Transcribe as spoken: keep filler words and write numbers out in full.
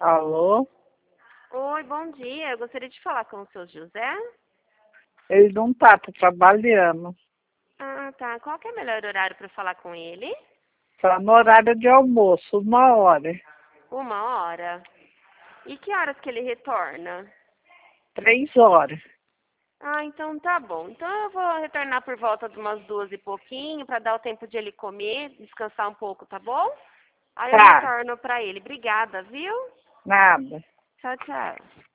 Alô? Oi, bom dia. Eu gostaria de falar com o seu José. Ele não tá, tá trabalhando. Ah, tá. Qual que é o melhor horário para falar com ele? Tá no horário de almoço, uma hora. Uma hora. E que horas que ele retorna? Três horas. Ah, então tá bom. Então eu vou retornar por volta de umas duas e pouquinho para dar o tempo de ele comer, descansar um pouco, tá bom? Aí eu Tá, retorno para ele. Obrigada, viu? nada. Tchau, tchau.